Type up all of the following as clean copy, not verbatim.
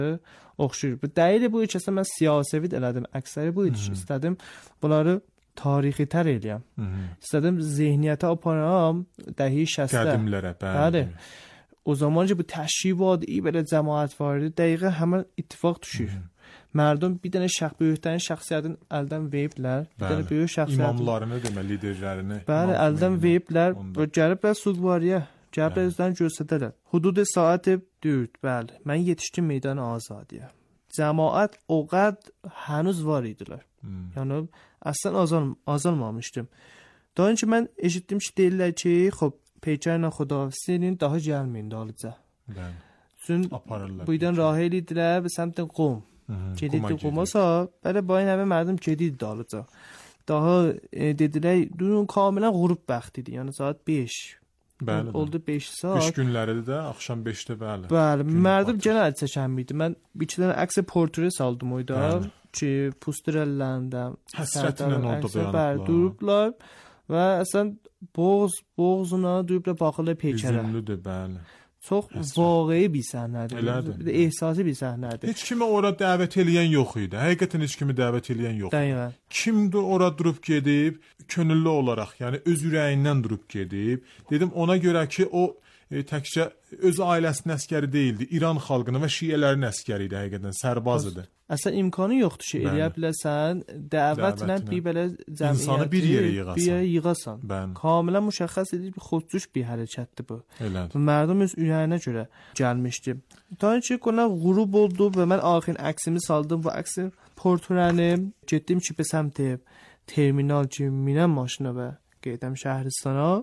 oxşuyur. Bu dəlili bu ki, mən siyasəvid elədim. Əksəri bu idi ki, istədim bunları tarixi tər eləyəm. İstədim zehniyyətə aparam dəhi 60-da. Qədimlərə, bəli. O zaman ki bu təşribat iyi belə cəmaət var idi, dəqiqə həmin ittifaq düşür. Mərdum bir dənə böyüklərin şəxsiyyətin əldən veriblər. Bir dənə böyük şəxsiyyət imamlarını demək, liderlərini. Bəli, əldən veriblər. Və gəliblər Sudvariyə, gəliblər özlərini göstərdilər. Hudud saat 4, bəli. Mən yetişdim meydan Azadiyə. Cəmaət o qədər hənuz var idilər. Yəni əslən azalmamışdım. Daha öncə mən eşitdim ki, deyirlər ki, xop Peykərlə Xudafizə edin, daha gəlməyin dalıca. Bəli. Çün buydan rah elidilər və səmtdən Qom. Gedildi Qomasa, bəli bayin həmə mərdum gedildi dalıca. Daha dedilər, dünün kamilən qurub bəxtidir. Yəni saat 5. Bəli. Oldu 5 saat. 5 günləridir də, axşam 5-də bəli. Bəli, mərdum genə əl çəkənmiydi. Mən bir iki dənə əks portre saldım oyda ki, pusturəlləndə həsrətlə orada beyanatlar. Durublar və əslən boğazına durublar baxırlar Peykərə. Üzümlüdür, bəli. Çox vaqi'i bir səhnədir. Elədir. Bir də ehsasi bir səhnədir. Heç kimi ora dəvət eləyən yox idi. Həqiqətən heç kimi dəvət eləyən yox idi. Dəqiqən. Kimdir ora durub gedib, könüllü olaraq, yəni öz ürəyindən durub gedib. Dedim ona görə ki, o təkcə öz ailəsinin əskəri deyildi. İran xalqının və şiələrin əskəri idi, həqiqətən sərbaz idi. Əslən imkanı yoxdur ki, eləyə biləsən, dəvətlə bir belə cəmiyyəti insanı bir yerə yığasan. Kamilən müşəxəs edilmiş bir xodcuş bir hərəkətdir bu. Elədir. Mərdum öz ürəyinə görə gəlmişdi. Ta ki, qonaq qurub oldu və mən axırın əksimi saldım. Bu əksin portrəni getdim ki, be səmt terminal ki, minəm maşına və gedəm Şəhristana.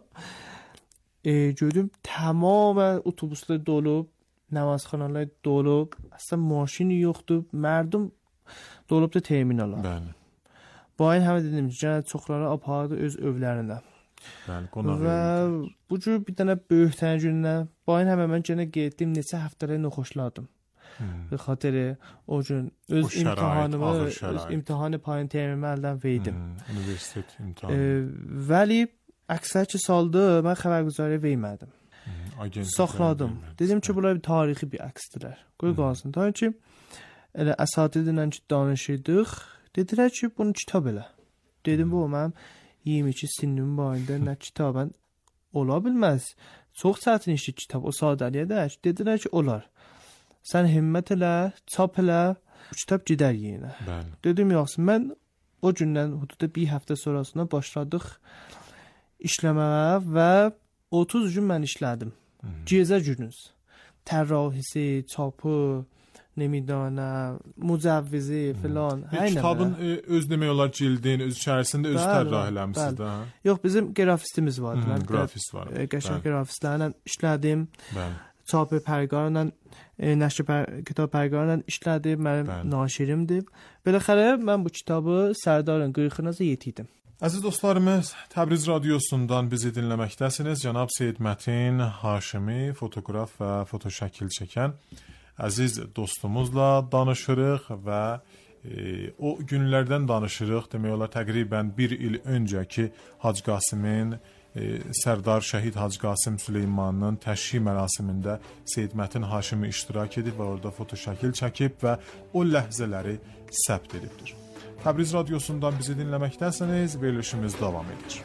Gördüm tamamən otobuslar dolub, namazxanalar dolub, əslən maşini yoxdur, mərdum dolub da terminala. Bəli. Bu ayın həmə dedim ki, gənə çoxları apardı öz övlərində. Bəli, qonaq və bu cür bir dənə böyükdən gününə, bu ayın həmə mən gənə getdim, neçə həftələri noxoşladım. Və xatiri o gün öz imtihanımı, öz imtihanı payın termimi əldən verdim. Universitet imtihanı. Vəli əksər ki saldı, mən xəbərgüzarı vermədim. Saxladım. Dedim ki, bunlar bir tarixi bir əksdirlər. Qoy qalsın. Ta ki, elə əsatidirlə ki, danışırdıq. Dedilər ki, bunu kitab elə. Dedim, bu, mənim 22 sinnimin barində nə kitabən ola bilməz. Çox çətin işli kitab, o sadəliyə dək. Dedilər ki, olar. Sən himmət elə, çap elə, bu kitab gedər yerinə. Dedim, yaxşı, mən o gündən hududda bir həftə sonrasında başladıq işləməyə və 30 gün mən işlədim. Gecə günüz. Tərrahisi, çapı, nemidanə, mücəvvizi filan. Kitabın öz demək olar cildin, öz içərisində öz tərrah eləmişsiniz də. Yox, bizim grafistimiz vardı. Grafist var. Qəşəng grafistlərlə işlədim. Çapı pərgarla, nəşr kitab pərgarla işlədim. Mənim naşirimdir. Beləxərə mən bu kitabı Sərdarın qırxınıza yetirdim. Əziz dostlarımız, Təbriz radiosundan bizi dinləməkdəsiniz. Cənab Seyid Mətin Haşimi, fotoqraf və fotoşəkil çəkən əziz dostumuzla danışırıq və o günlərdən danışırıq. Demək olar təqribən bir il öncəki Hacı Qasimin, Sərdar Şəhid Hacı Qasim Süleymanın təşrih mərasimində Seyid Mətin Haşimi iştirak edib və orada fotoşəkil çəkib və o ləhzələri səbt edibdir. Təbriz radiosundan bizi dinləməkdəsiniz, verilişimiz davam edir.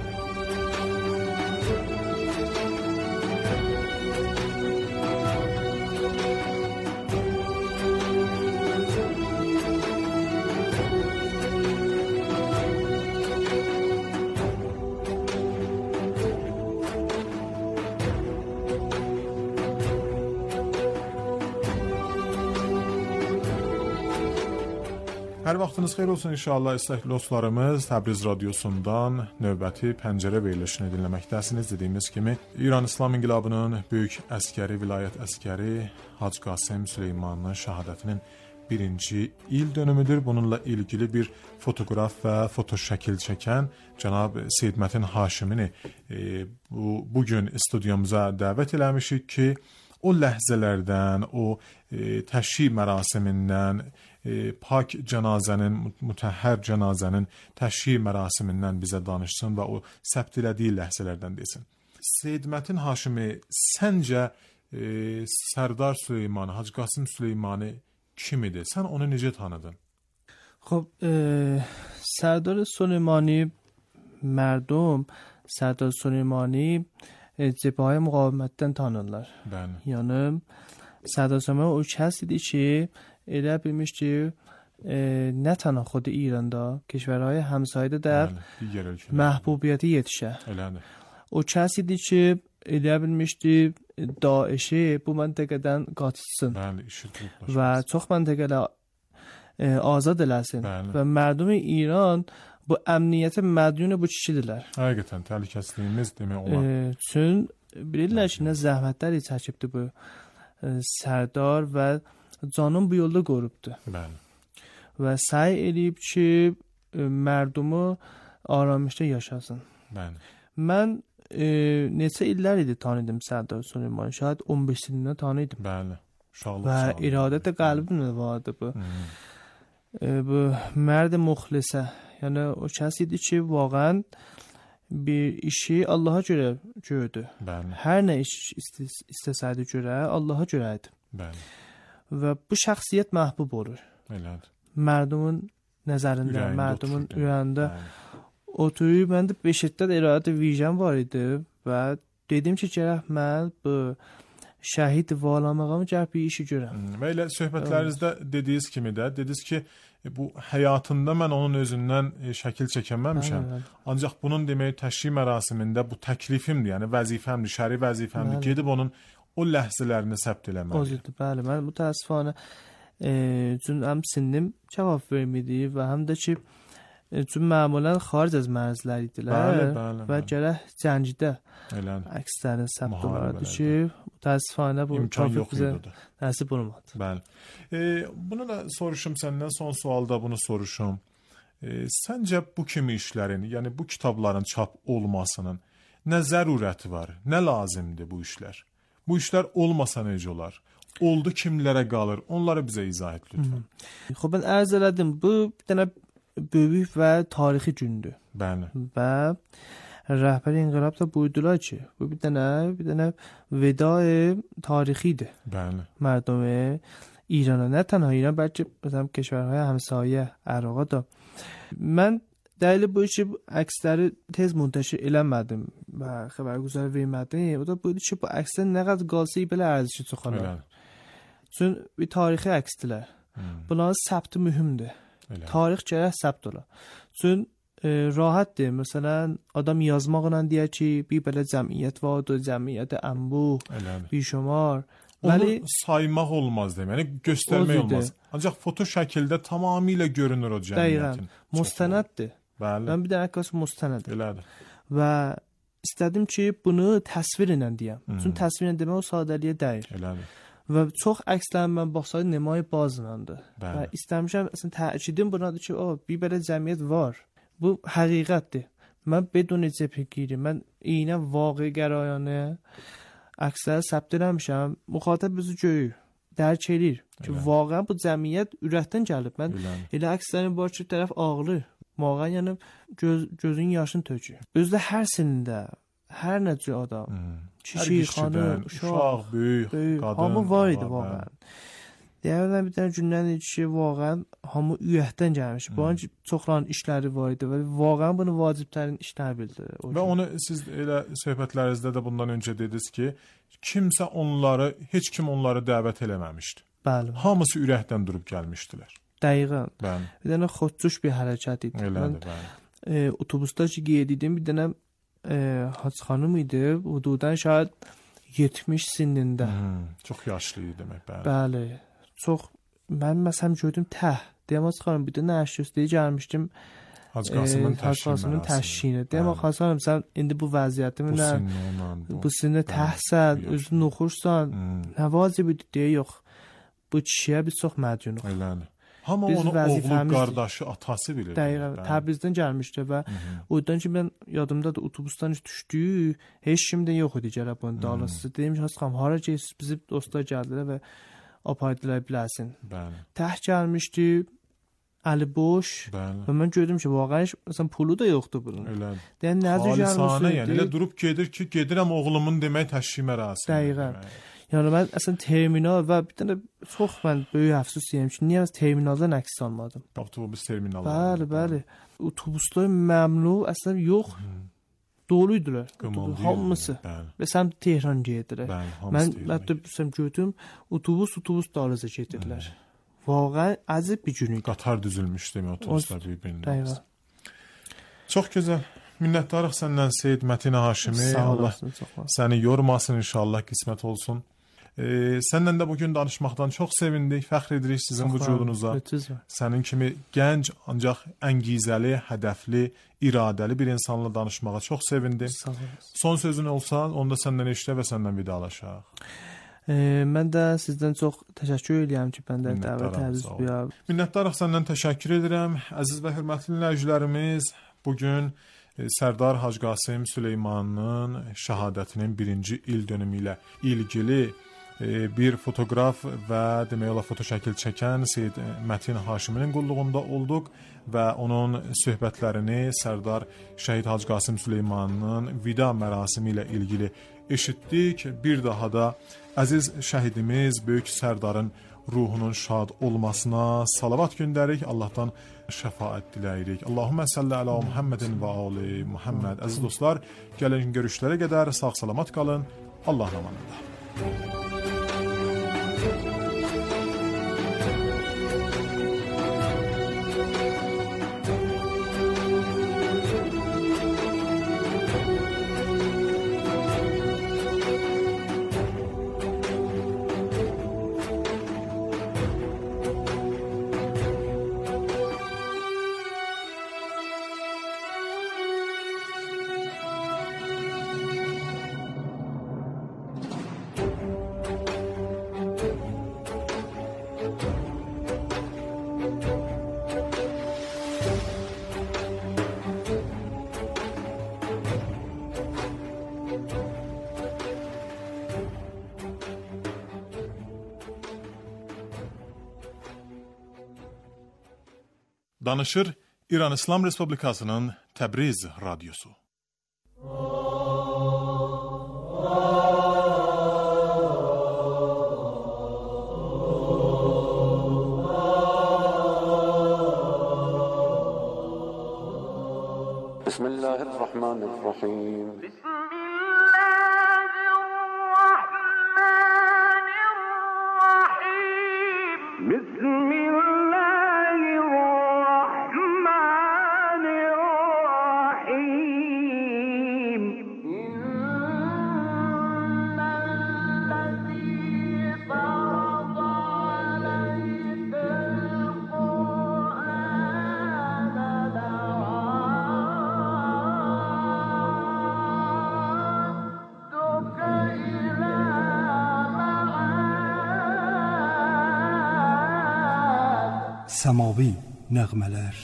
Hər vaxtınız xeyir olsun inşallah istəkli dostlarımız. Təbriz radiosundan növbəti pəncərə verilişini dinləməkdəsiniz. Dediyimiz kimi İran İslam İnqilabının böyük əskəri, vilayət əskəri Hacı Qasim Süleymanın şəhadətinin 1-ci il dönümüdür. Bununla ilgili bir fotoqraf və fotoşəkil çəkən cənab Seyid Mətin Haşimini bugün studiyamıza dəvət eləmişik ki, o ləhzələrdən, o təşrih mərasimindən, pak cənazənin, mütəhhər cənazənin təşrih mərasimindən bizə danışsın və o səbt elədiyi ləhzələrdən desin. Seyid Mətin Haşimi, səncə Sərdar Süleymanı, Hacı Qasım Süleymanı kim idi? Sən onu necə tanıdın? خب سردار سلیمانی مردم سردار سلیمانی جبهه مقاومتdən tanırlar. Bəli. Yəni Sərdar Süleymanı o کسی idi ki elə bilmişdi نه تنها خود ایراندا کشورهای همسایه در محبوبیتی yetişə. Elədir. O کسی idi ki elə bilmişdi داعشی bu məntəqədən qaçsın. Bəli, işi tutmuş. Və çox məntəqələr azad eləsin. Və mərdum İran bu əmniyyətə mədyun bu kişidirlər. Həqiqətən təhlükəsizliyimiz demək olar. Çün bilirlər ki, nə zəhmətlər çəkibdi bu Sərdar və canın bu yolda qorubdu. Bəli. Və səy eləyib ki, mərdumu aramışda yaşasın. Bəli. Mən neçə illər idi tanıdım Sərdar Süleymanı. Şayad 15 ilindən tanıydım. Bəli. Və iradət qəlbimdə vardı bu. Bu mərd muxlisə. Yəni o kəs idi ki, vaqəən bir işi Allaha görə gördü. Bəli. Hər nə iş istəsəydi görə, Allaha görə idi. Bəli. Və bu şəxsiyyət məhbub olur. Elədir. Mərdumun nəzərində, mərdumun ürəyində oturub, məndə beşiddə iradət vicdan var idi və dedim ki, gərək mən bu şəhid valamağımı gərək bir işi görəm. Və elə söhbətlərinizdə dediyiniz kimi də, dediniz ki, bu həyatında mən onun özündən şəkil çəkəməmişəm. Ancaq bunun demək təşrih mərasimində bu təklifimdir, yəni vəzifəmdir, şəri vəzifəmdir. Gedib onun o ləhzələrini səbt eləməliyəm. Ozudur, bəli. Mən bu təəssüfanə çün həm sinnim cavab vermidi və həm də ki, çün məmulən xaric az mərzlər idilər və gərək cəngdə əkslərin səbt olardı ki, təəssüfanə bu tavfiq bizə nəsib olmadı. Bəli. Bunu da soruşum səndən, son sualda bunu soruşum. Səncə bu kimi işlərin, yəni bu kitabların çap olmasının nə zərurəti var, nə lazımdır bu işlər? Bu işlər olmasa necə olar? Oldu kimlərə qalır? Onları bizə izah et lütfən. Xub, mən ərz elədim, bu bir dənə böyük və tarixi gündür. Bəli. Və rəhbər inqilab da buyurdular ki, bu bir dənə vedai tarixidir. Bəli. مردم ایران نه تنها ایران بلکه مثلا کشورهای همسایه عراق da. Mən dəli bu işi əksləri tez منتشر eləmədim və xəbərgüzar vermədim. O da buydu ki, bu əkslər nə qədər qalsa belə ərزişi çoxalır. Çün bir tarixi əksdilər. Bunların səbti mühümdür. Tarix gərək səbt ola. Çün راحتdir. Məsələn, adam yazmaqla deyər ki, bir belə cəmiyyət vardır, cəmiyyət anbuh, bişumar. Onu saymaq olmaz demək, yəni göstərmək olmaz. Ancaq foto şəkildə tamamilə görünür o cəmiyyətin. Müstənəddir. Bəli. Mən bir dənə qas müstənəddir. Elədir. Və istədim ki, bunu təsvir ilə deyəm. Çünki təsvir ilə demək o sadəliyə dəyir. Elədir. Və çox əkslərin mən baxsaydım nemay bazınandır. Və istəmişəm, əslən, təkidim bunadır ki, bir belə cəmiyyət var. Bu həqiqətdir. Mən bedun cəbhəgiri, mən iynə vaqi qərayanə əksər səbt eləmişəm. Müxatəb bizi görür, dərk edir ki, vaqən bu cəmiyyət ürəkdən gəlib. Mən elə əksərin var ki, tərəf ağlır. Vaqən yəni gözün yaşını tökür. Özdə hər sinində, hər necə adam, kişi, xanım, uşaq, böyük, qadın, hamı var idi vaqən. Deyərdən bir dənə gündən idi ki, vaqən hamı ürəkdən gəlmiş. Bunun çoxların işləri var idi və vaqən bunu vaciblərin işləri bildirir. Və onu siz elə söhbətlərinizdə də bundan öncə dediniz ki, heç kim onları dəvət eləməmişdi. Bəli. Hamısı ürəkdən durub gəlmişdilər. Dəqiqən. Bəli. Bir dənə xodcuş bir hərəkət idi. Elədir, bəli. Otobusda ki, gedirdim, bir dənə Hacı xanım idi, hududan şayad 70 sinində. Çox yaşlı idi demək, bəli. Bəli. Çox, mən məsələn gördüm deyəm, Hacı xanım, bir də nə əşyüstəyə gəlmişdim Hacı Qasımın təşkiyinə. Deyəm, Hacı xanım, sən indi bu vəziyyətimi bu sinə təhsən, özün oxursan, nə vacibidir deyə, yox, bu kişiyə biz çox mədyunuq. Elədir. Hamı onu oğlu, qardaşı, atası bilir. Dəqiqən, Təbrizdən gəlmişdi və oradan ki, mən yadımdadır, otobusdan düşdü, heç kimdə yox idi gəlib onun dağlasısı. Deyim ki, Hacı xanım, hara geysiz, bizi dostlar gəldilər və apaydılar biləsin. Təh gəlmişdi, əli boş və mən gördüm ki, vaqəən pulu da yoxdur bunun. Xalisanə, yəni elə durub gedir ki, gedirəm oğlumun demək təşkil mərasimi. Dəqiqən. Yəni mən əslən terminal və bir dənə çox mən böyük əfsus deyirəm ki, niyə mən terminaldan əks almadım? Avtobus terminalları. Bəli. Otobuslar məmnu əslən yox. Doluydular. Hamısı. Və səmt Tehran gedirlər. Mən hətta gördüm otobus dalınca gedirlər. Vaqəən əzib bir gün idi. Qatar düzülmüş demək otobuslar bir-birinə. Çox gözəl. Minnətdarıq səndən Seyid Mətin Haşimi. Allah səni yormasın inşallah, qismət olsun. Səndən də bugün danışmaqdan çox sevindik, fəxr edirik sizin vücudunuza. Sənin kimi gənc, ancaq əngizəli, hədəfli, iradəli bir insanla danışmağa çox sevindim. Son sözün olsa, onu da səndən eşidə və səndən vidalaşaq. Mən də sizdən çox təşəkkür edirəm ki, məndən dəvət edib. Minnətdarıq, səndən təşəkkür edirəm. Əziz və hörmətli dinləyicilərimiz, bugün Sərdar Hacı Qasım Süleymanın şəhadətinin 1-ci il dönümü ilə ilgili bir fotoqraf və demək olar fotoşəkil çəkən Seyid Mətin Haşiminin qulluğunda olduq və onun söhbətlərini Sərdar Şəhid Hacı Qasım Süleymanın vida mərasimi ilə ilgili eşitdik. Bir daha da əziz şəhidimiz böyük Sərdarın ruhunun şad olmasına salavat göndərik. Allahdan şəfaət diləyirik. Allahümmə səlli əla Muhammedin və ali Muhammed. Əziz dostlar, gəlin görüşlərə qədər sağ-salamat qalın. Allahın amanında. Danışır İran İslam Respublikasının Təbriz radyosu. Bismillahirrahmanirrahim. Səmavi nəğmələr.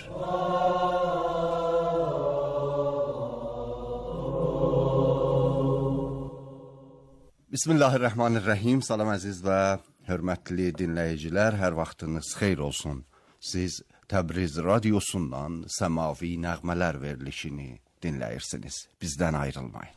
Bismillahirrahmanirrahim. Salam əziz və hörmətli dinləyicilər, hər vaxtınız xeyir olsun. Siz Təbriz radiosundan Səmavi nəğmələr verilişini dinləyirsiniz. Bizdən ayrılmayın.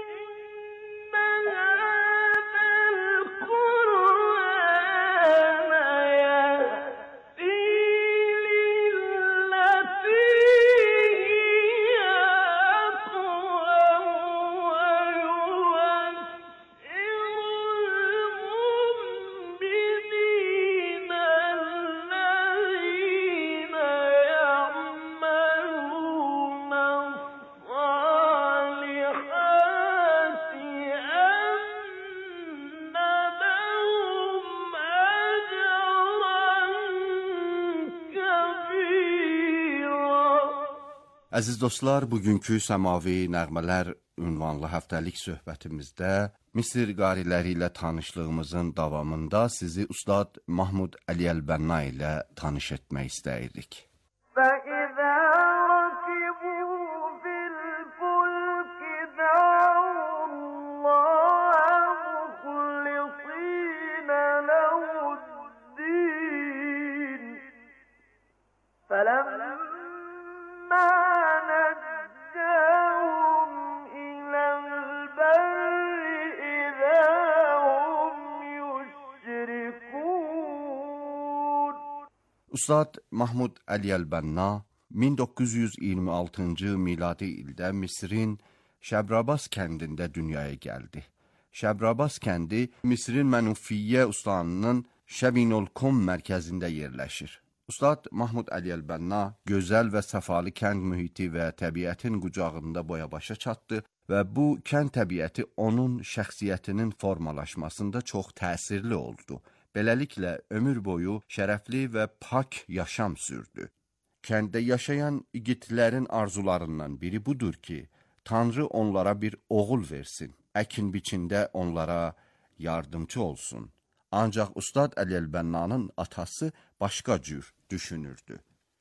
Əziz dostlar, bugünkü Səmavi Nəğmələr ünvanlı həftəlik söhbətimizdə Misir qariləri ilə tanışlığımızın davamında sizi Ustad Mahmud Əli Əlbənna ilə tanış etmək istəyirik. Ustad Mahmud Əli Əl-Bənna 1926-cı miladi ildə Misrin Şəbrabas kəndində dünyaya gəldi. Şəbrabas kəndi Misrin Mənufiyyə ustadının Şəbinolkom mərkəzində yerləşir. Ustad Mahmud Əli Əl-Bənna gözəl və səfalı kənd mühiti və təbiətin qucağında boya-başa çatdı və bu kənd təbiəti onun şəxsiyyətinin formalaşmasında çox təsirli oldu. Beləliklə, ömür boyu şərəfli və pak yaşam sürdü. Kəndə yaşayan igidlərin arzularından biri budur ki, Tanrı onlara bir oğul versin, əkin biçində onlara yardımcı olsun. Ancaq Ustad Əli Əl-Bənnanın atası başqa cür düşünürdü.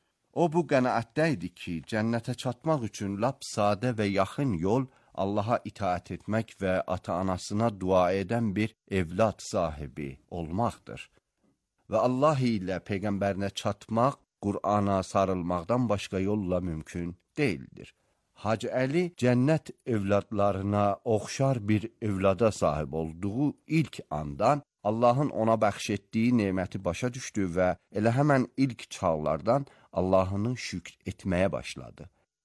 O bu qənaətdə idi ki, cənnətə çatmaq üçün lap sadə və yaxın yol Allaha itaət etmək və ata-anasına dua edən bir evlad sahibi olmaqdır. Və Allah ilə Peyğəmbərinə çatmaq, Qur'ana sarılmaqdan başqa yolla mümkün deyildir. Hacı Əli cənnət evladlarına oxşar bir evlada sahib olduğu ilk andan Allahın ona bəxş etdiyi neməti başa düşdü və elə həmən ilk çağlardan Allahını şükr etməyə başladı.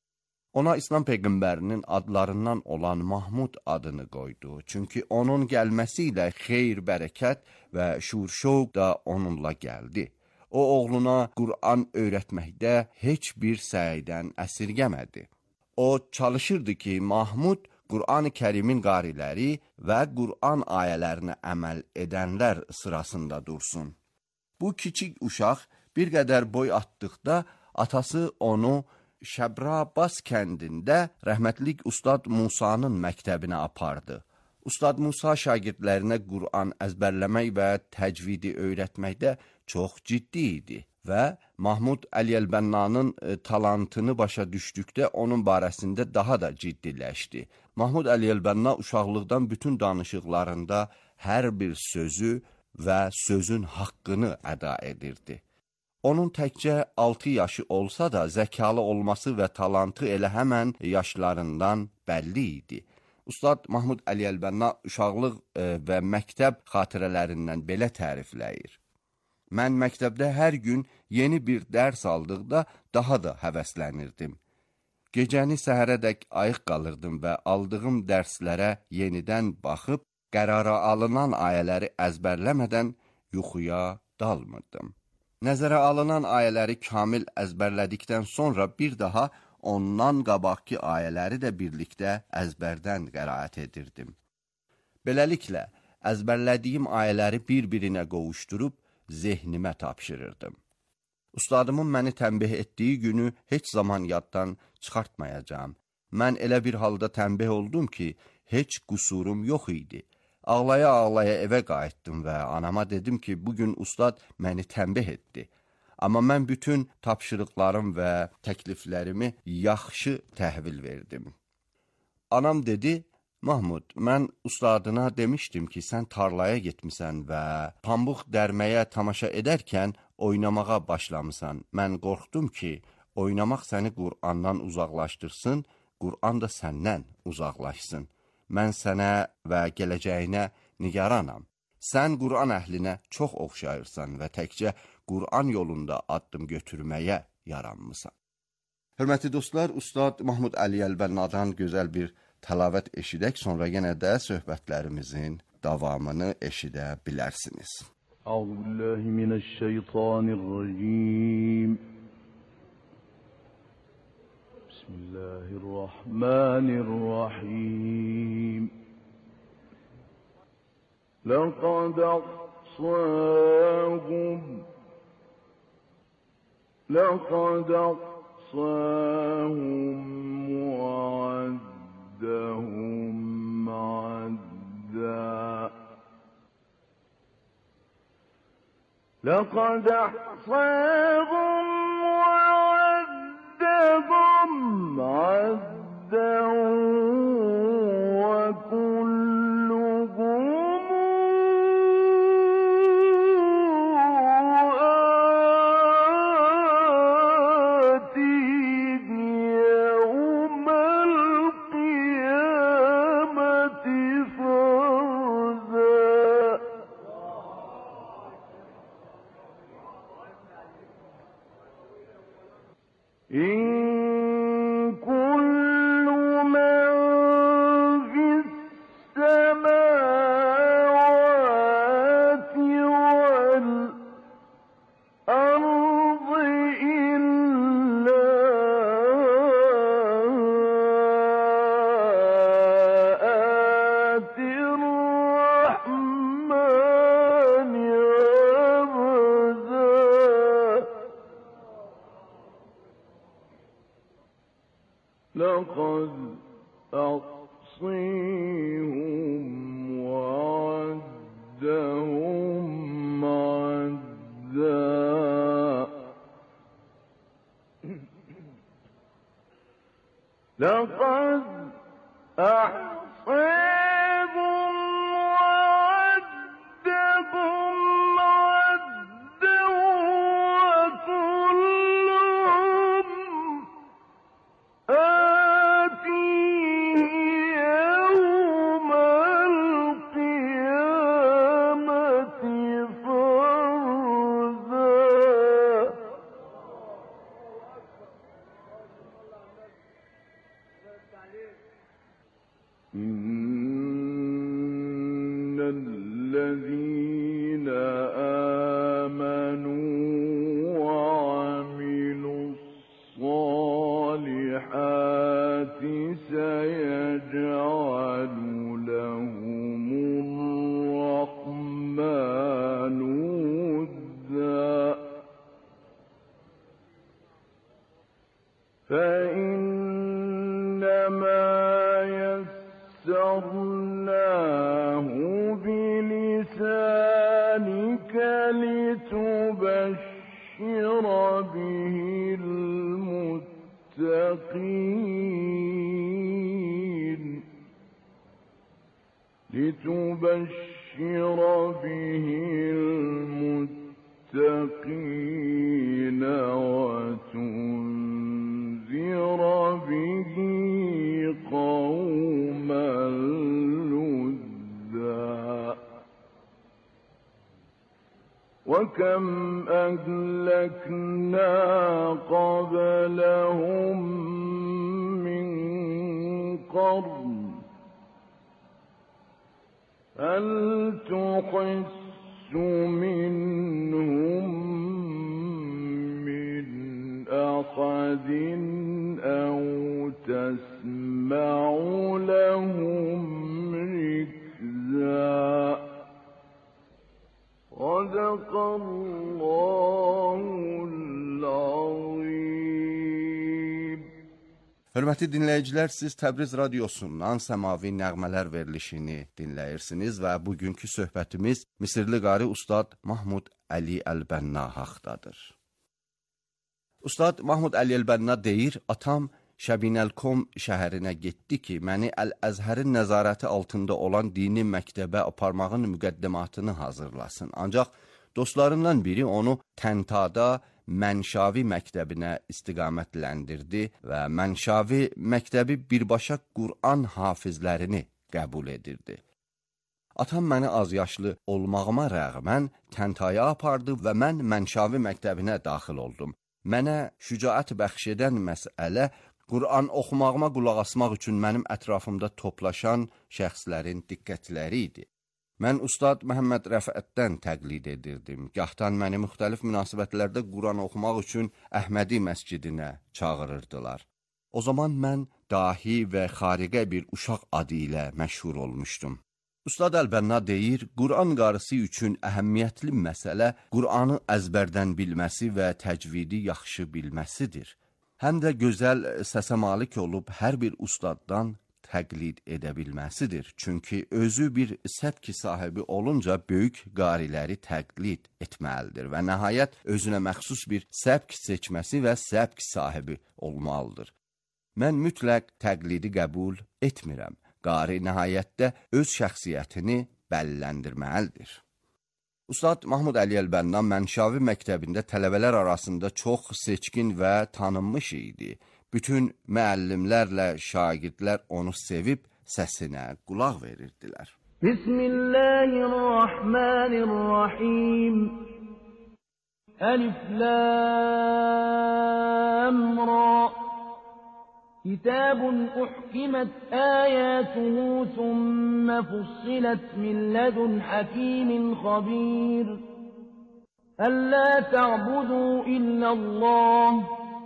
Ona İslam Peyğəmbərinin adlarından olan Mahmud adını qoydu. Çünki onun gəlməsi ilə xeyr, bərəkət və şur-şövq da onunla gəldi. O, oğluna Qur'an öyrətməkdə heç bir səydən əsirgəmədi. O, çalışırdı ki, Mahmud Qur'an-ı Kərimin qariləri və Qur'an ayələrinə əməl edənlər sırasında dursun. Bu kiçik uşaq bir qədər boy atdıqda atası onu Şəbrabas kəndində rəhmətlik Ustad Musanın məktəbinə apardı. Ustad Musa şagirdlərinə Qur'an əzbərləmək və təcvidi öyrətməkdə çox ciddi idi və Mahmud Əli Əl-Bənnanın talantını başa düşdükdə onun barəsində daha da ciddiləşdi. Mahmud Əli Əl-Bənna uşaqlıqdan bütün danışıqlarında hər bir sözü və sözün haqqını əda edirdi. Onun təkcə 6 yaşı olsa da zəkalı olması və talantı elə həmən yaşlarından bəlli idi. Ustad Mahmud Əli Əl-Bənna uşaqlıq və məktəb xatirələrindən belə tərifləyir. Mən məktəbdə hər gün yeni bir dərs aldıqda daha da həvəslənirdim. Gecəni səhərədək ayıq qalırdım və aldığım dərslərə yenidən baxıb, qərara alınan ayələri əzbərləmədən yuxuya dalmırdım. Nəzərə alınan ayələri kamil əzbərlədikdən sonra bir daha ondan qabaqki ayələri də birlikdə əzbərdən qəraət edirdim. Beləliklə, əzbərlədiyim ayələri bir-birinə qovuşdurub zehnimə tapşırırdım. Ustadımın məni tənbih etdiyi günü heç zaman yaddan çıxartmayacağım. Mən elə bir halda tənbih oldum ki, heç qusurum yox idi. Ağlaya-ağlaya evə qayıtdım və anama dedim ki, bugün ustad məni tənbih etdi. Amma mən bütün tapşırıqlarım və təkliflərimi yaxşı təhvil verdim. Anam dedi, Mahmud, mən ustadına demişdim ki, sən tarlaya getmisən və pambıq dərməyə tamaşa edərkən oynamağa başlamısan. Mən qorxdum ki, oynamaq səni Qur'andan uzaqlaşdırsın, Qur'an da səndən uzaqlaşsın. Mən sənə və gələcəyinə nigaranam. Sən Qur'an əhlinə çox oxşayırsan və təkcə Qur'an yolunda addım götürməyə yaranmısan. Hörmətli dostlar, Ustad Mahmud Əli Əl-Bənnadan gözəl bir təlavət eşidək, sonra yenə də söhbətlərimizin davamını eşidə bilərsiniz. Euzubillahimineşşeytanirracim. Bismillahirrahmanirrahim. Laqad ahsahum wa addahum adda. Laqad ahsahum wa addahum adda wa kulluhum إن كل من في السماوات والأرض إلا آتي الرحمن عبدا لقد أحصيهم وعدهم عدا لقد أحصيهم وعدهم عدا وكلهم آتيه يوم القيامة فردا إن الذين آمنوا وعملوا الصالحات سيجعل لهم الرحمن ودا فإنما يسرناه بلسانك لتبشر به المتقين وتنذر به قوما لدا وكم أهلكنا قبلهم من قرن هل تحس منهم من أحد أو تسمع لهم ركزا صدق الله العظيم. Hörmətli dinləyicilər, siz Təbriz radiosundan səmavi nəğmələr verilişini dinləyirsiniz və bugünkü söhbətimiz Misirli qari Ustad Mahmud Əli Əl-Bənna haqqdadır. Ustad Mahmud Əli Əl-Bənna deyir, atam Şəbinəlkom şəhərinə getdi ki, məni Əl-Əzhərin nəzarəti altında olan dini məktəbə aparmağın müqəddimatını hazırlasın. Ancaq dostlarından biri onu Təntada Mənşavi məktəbinə istiqamətləndirdi və Mənşavi məktəbi birbaşa Qur'an hafizlərini qəbul edirdi. Atam məni az yaşlı olmağıma rəğmən Təntaya apardı və mən Mənşavi məktəbinə daxil oldum. Mənə şücaət bəxş edən məsələ Qur'an oxumağıma qulaq asmaq üçün mənim ətrafımda toplaşan şəxslərin diqqətləri idi. Mən Ustad Məhəmməd Rəfətdən təqlid edirdim. Gahdan məni müxtəlif münasibətlərdə Qur'an oxumaq üçün Əhmədi məscidinə çağırırdılar. O zaman mən dahi və xariqə bir uşaq adı ilə məşhur olmuşdum. Ustad Əl-Bənna deyir, Qur'an qarısı üçün əhəmiyyətli məsələ Qur'anı əzbərdən bilməsi və təcvidi yaxşı bilməsidir. Həm də gözəl səsə malik olub hər bir ustaddan təqlid edə bilməsidir. Çünki özü bir səbki sahibi olunca böyük qariləri təqlid etməlidir və nəhayət özünə məxsus bir səbk seçməsi və səbk sahibi olmalıdır. Mən mütləq təqlidi qəbul etmirəm. Qari nəhayətdə öz şəxsiyyətini bəlləndirməlidir. Ustad Mahmud Əli Əl-Bənna Mənşavi məktəbində tələbələr arasında çox seçkin və tanınmış idi. Bütün müəllimlərlə şagirdlər onu sevib səsinə qulaq verirdilər. Bismillahirrahmanirrahim. ألف لام را كتاب أحكمت آياته ثم فصلت من لدن حكيم خبير ألا تعبدوا إلا الله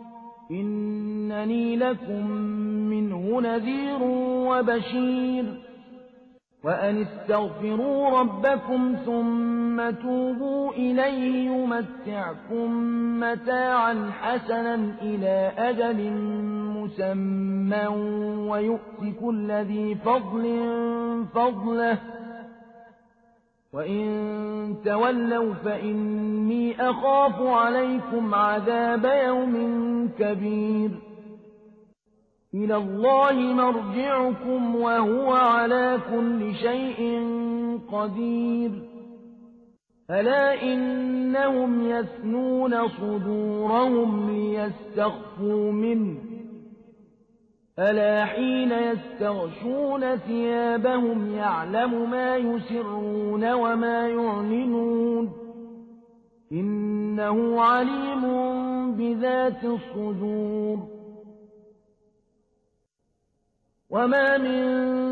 إنني لكم منه نذير وبشير وأن استغفروا ربكم ثم توبوا إليه يمتعكم متاعا حسنا إلى أجل مسمى ويؤت كل ذي فضل فضله وإن تولوا فإني أخاف عليكم عذاب يوم كبير إلى الله مرجعكم وهو على كل شيء قدير ألا إنهم يثنون صدورهم ليستخفوا منه ألا حين يستغشون ثيابهم يعلم ما يسرون وما يعلنون إنه عليم بذات الصدور وما من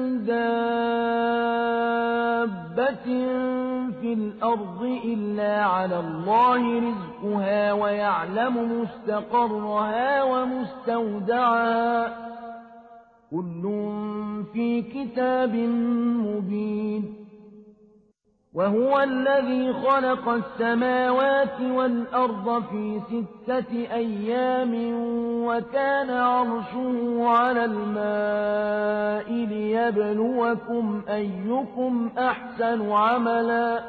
دابة في الأرض إلا على الله رزقها ويعلم مستقرها ومستودعها كل في كتاب مبين وهو الذي خلق السماوات والأرض في 6 أيام وكان عرشه على الماء ليبلوكم أيكم أحسن عملا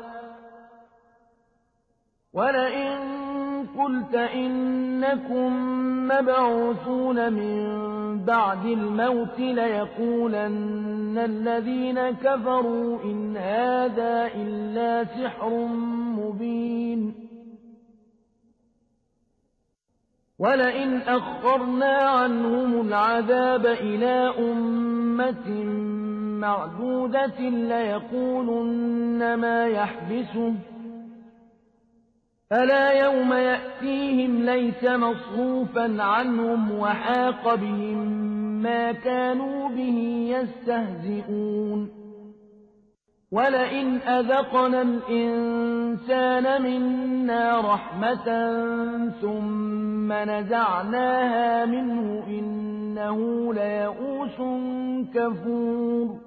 ولئن قلت إنكم مبعوثون من بعد الموت ليقولن الذين كفروا إن هذا إلا سحر مبين ولئن أخرنا عنهم العذاب إلى أمة معدودة ليقولن ما يحبسه ألا يوم يأتيهم ليس مصروفا عنهم وحاق بهم ما كانوا به يستهزئون ولئن أذقنا الإنسان منا رحمة ثم نزعناها منه إنه ليئوس كفور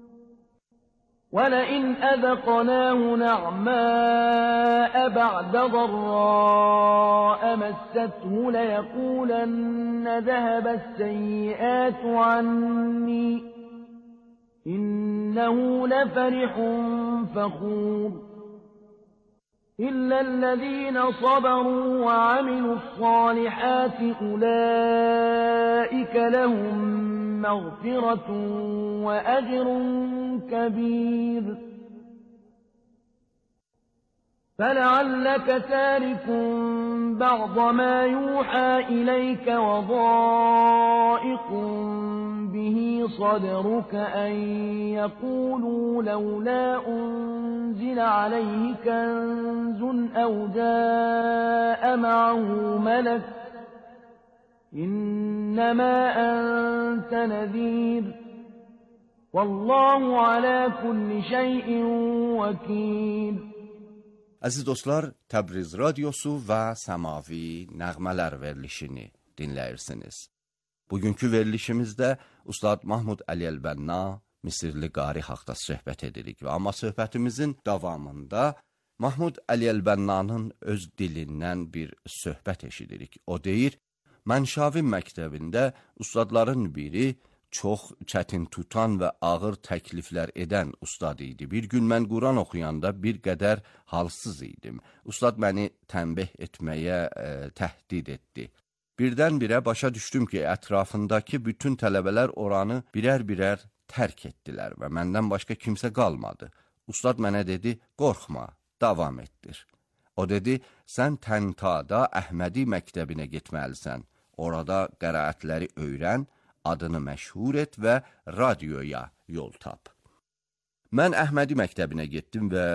ولئن أذقناه نعماء بعد ضراء مسته ليقولن ذهب السيئات عني إنه لفرح فخور إلا الذين صبروا وعملوا الصالحات أولئك لهم مغفرة وأجر كبير فلعلك تارك بعض ما يوحى إليك وضائق به صدرك أن يقولوا لولا أنزل عليه كنز أو جاء معه ملك إنما أنت نذير والله على كل şeyin vekil. Əziz dostlar, Təbriz radiosu və Səmavi nəğmələr verilişini dinləyirsiniz. Bugünkü verilişimizdə Ustad Mahmud Əli Əlbənna Misirli qari haqqında söhbət edirik və amma söhbətimizin davamında Mahmud Əli Əlbənnanın öz dilindən bir söhbət eşidirik. O deyir, Mənşavi məktəbində ustadların biri çox çətin tutan və ağır təkliflər edən ustad idi. Bir gün mən Quran oxuyanda bir qədər halsız idim. Ustad məni tənbih etməyə təhdid etdi. Birdən-birə başa düşdüm ki, ətrafındakı bütün tələbələr oranı birər-birər tərk etdilər və məndən başqa kimsə qalmadı. Ustad mənə dedi, qorxma, davam etdir. O dedi, sən Təntada Əhmədi məktəbinə getməlisən. Orada qəraətləri öyrən, adını məşhur et və radioya yol tap. Mən Əhmədi məktəbinə getdim və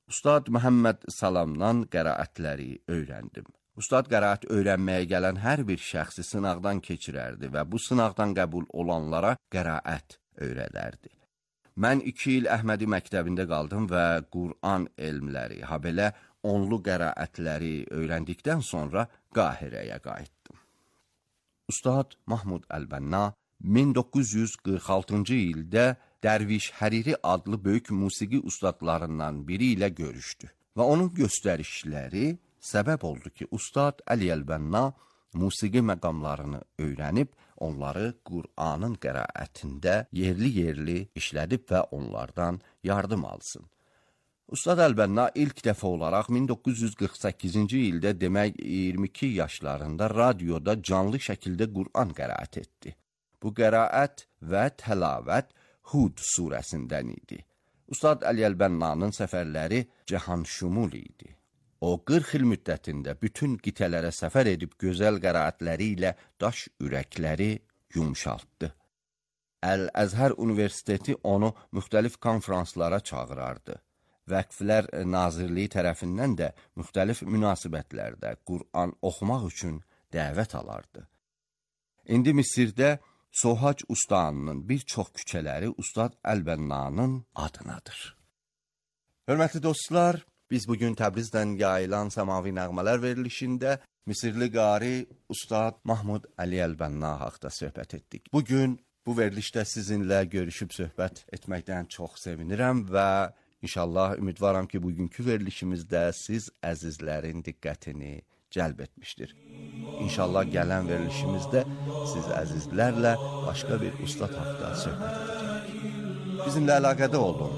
Ustad Məhəmməd Salamdan qəraətləri öyrəndim. Ustad qəraət öyrənməyə gələn hər bir şəxsi sınaqdan keçirərdi və bu sınaqdan qəbul olanlara qəraət öyrədərdi. Mən 2 il Əhmədi məktəbində qaldım və Qur'an elmləri, habelə onlu qəraətləri öyrəndikdən sonra Qahirəyə qayıtdım. Ustad Mahmud Əlbənna 1946-cı ildə Dərviş Həriri adlı böyük musiqi ustadlarından biri ilə görüşdü və onun göstərişləri səbəb oldu ki, Ustad Əli Əlbənna musiqi məqamlarını öyrənib, onları Qur'anın qəraətində yerli-yerli işlədib və onlardan yardım alsın. Ustad Əlbənna ilk dəfə olaraq 1948-ci ildə, demək 22 yaşlarında radioda canlı şəkildə Qur'an qəraət etdi. Bu qəraət və təlavət Hud surəsindən idi. Ustad Əli Əlbənnanın səfərləri cəhanşumul idi. O 40 il müddətində bütün qitələrə səfər edib gözəl qəraətləri ilə daş ürəkləri yumşaltdı. Əl-Əzhər Universiteti onu müxtəlif konferanslara çağırardı. Vəqflər Nazirliyi tərəfindən də müxtəlif münasibətlərdə Qur'an oxumaq üçün dəvət alardı. İndi Misirdə Sohac Ustanının bir çox küçələri Ustad Əlbənnanın adınadır. Hörmətli dostlar, biz bugün Təbrizdən yayılan səmavi nəğmələr verilişində Misirli qari Ustad Mahmud Əli Əlbənna haqqında söhbət etdik. Bugün bu verilişdə sizinlə görüşüb söhbət etməkdən çox sevinirəm və inşallah ümidvaram ki, bugünkü verilişimizdə siz əzizlərin diqqətini cəlb etmişdir. İnşallah gələn verilişimizdə siz əzizlərlə başqa bir ustad haqqında söhbət edəcəyik. Bizimlə əlaqədə olun.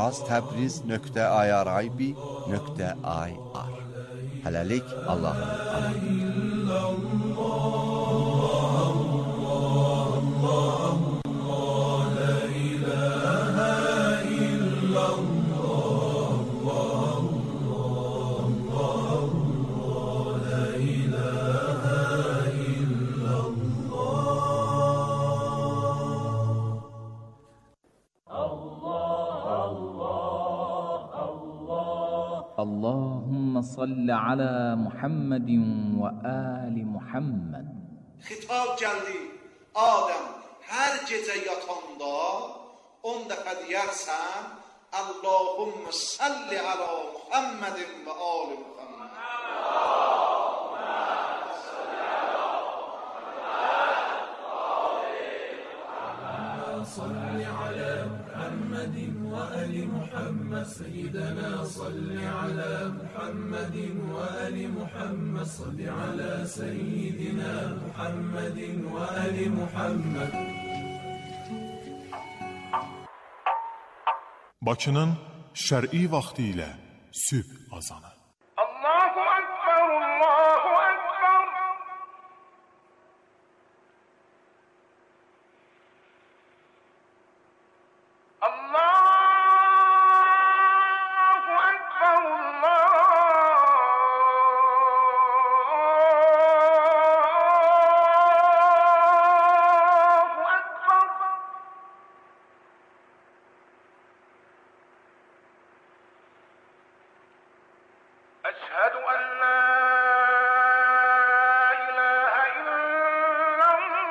az-tabriz.irib.ir Hələlik Allah'ın Allahümme salli ala Muhammedin ve ali Muhammed. Xitab gəldi, Adəm, hər gecə yatanda 10 dəfə deyərsən, Allahümme salli ala Muhammedin ve ali Muhammed. صل على محمد وآل محمد سيدنا صل على محمد وآل محمد صل على سيدنا محمد وآل محمد. Bakının şər'i vaxtı ilə sübh azanı. Allahu Ekber, Allahu Ekber. أشهد أن لا إله إلا الله.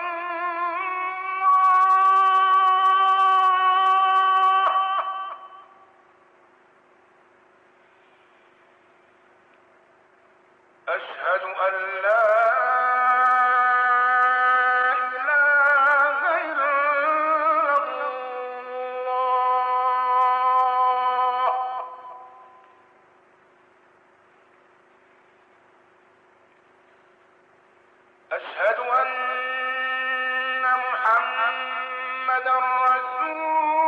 أشهد أن لا إله إلا الله. أشهد أن محمدا رسول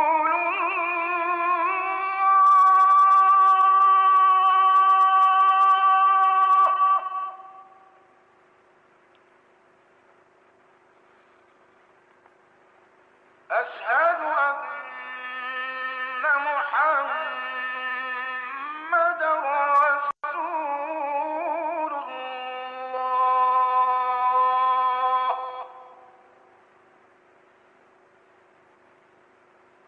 الله. أشهد أن محمدا رسول الله.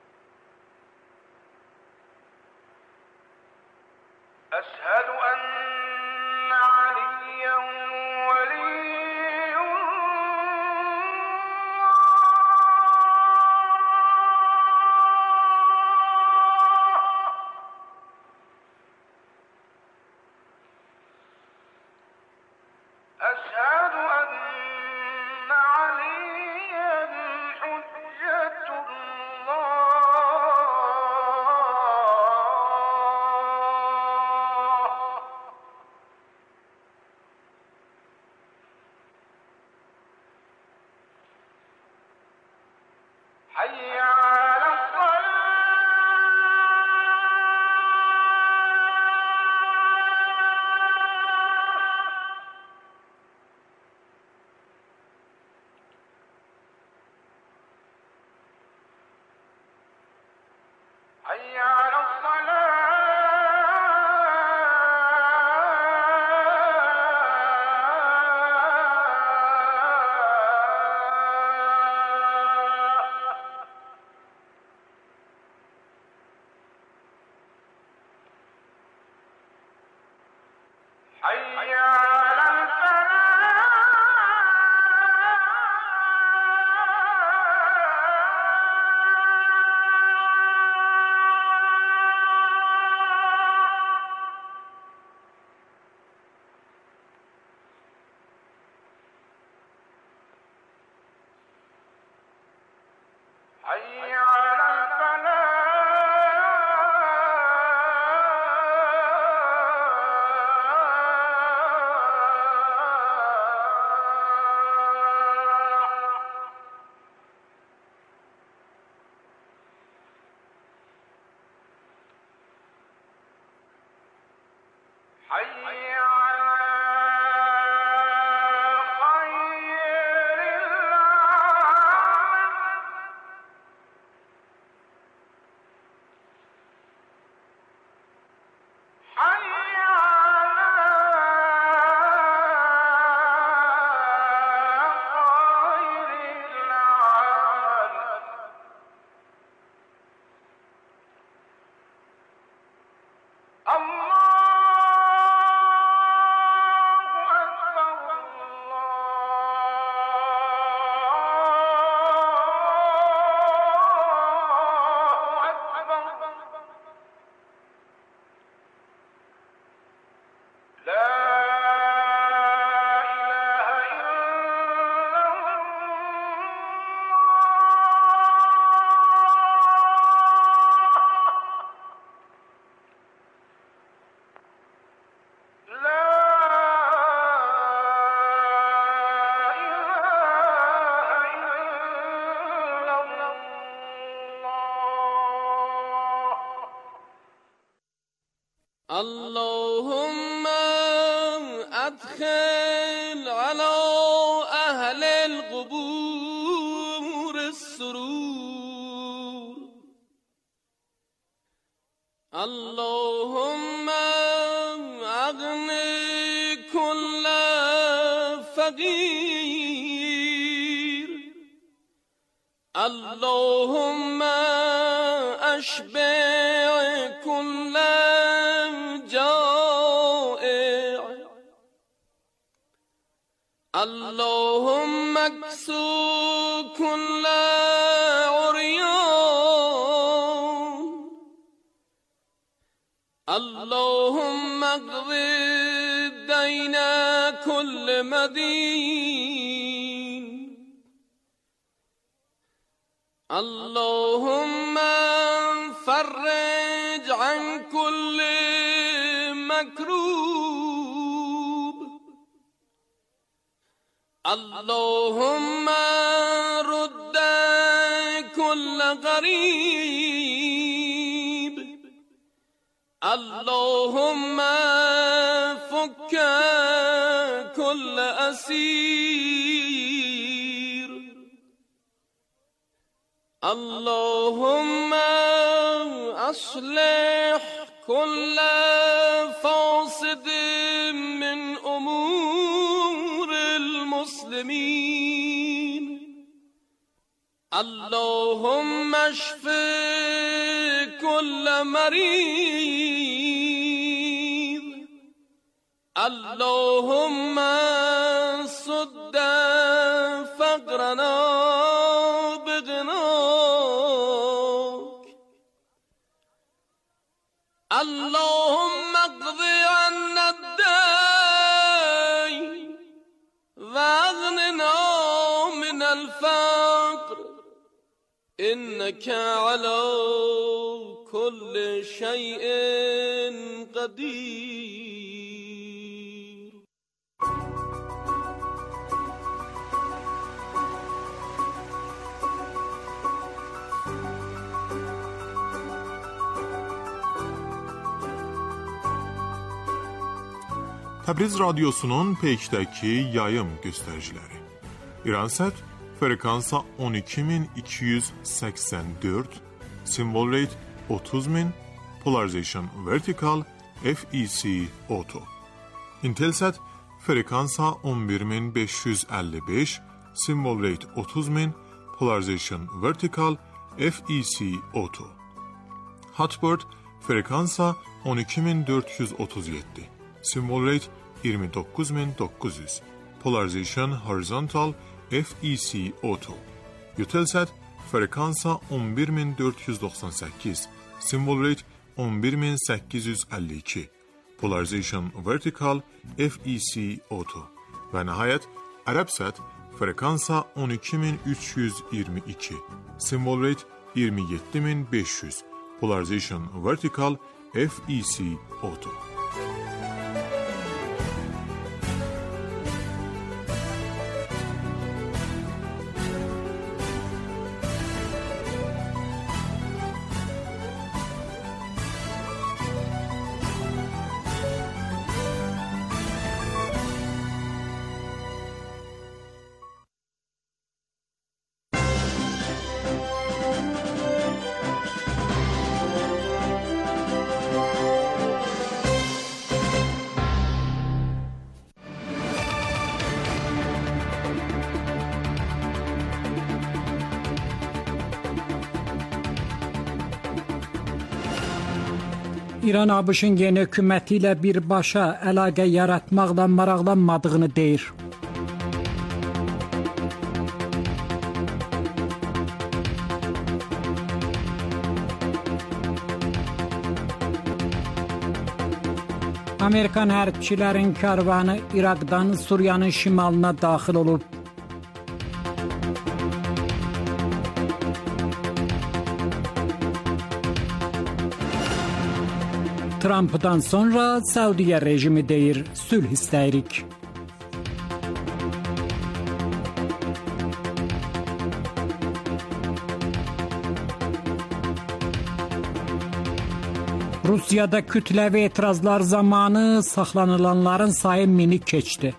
اللهم ادخل على اهل القبور السرور اللهم اغني كل فقير اللهم اشبع كل جائع اللهم اكسو كل عريان اللهم اقض دين كل مدين اللهم فرج عن كل مكروب اللهم رد كل غريب اللهم فك كل أسير اللهم أصلح كل فاسد من أمور المسلمين اللهم اشف كل مريض اللهم سد فقرنا بغناك اللهم اقض عنا الدين واغننا من الفقر إنك على كل شيء قدير. Təbriz radiosunun Peykdəki yayım göstəriciləri. İransat frekansa 12284, symbol rate 30000, polarization vertical, FEC auto. Intelsat frekansa 11555, symbol rate 30000, polarization vertical, FEC auto. Hotbird frekansa 12437, symbol rate 29900, polarization horizontal, FEC auto. Eutelsat frekansa 11498, symbol rate 11852, polarization vertical, FEC auto. Və nəhayət Arabsat frekansa 12322, symbol rate 27500, polarization vertical, FEC auto. İran ABŞ-ın yeni hökuməti ilə birbaşa əlaqə yaratmaqla maraqlanmadığını deyir. Amerikan hərbçilərin karvanı İraqdan Suriyanın şimalına daxil olub. Trump'dan sonra Saudiya rejimi deyir, sülh istəyirik. Rusiyada kütləvi etirazlar zamanı saxlanılanların sayı 1000'i keçdi.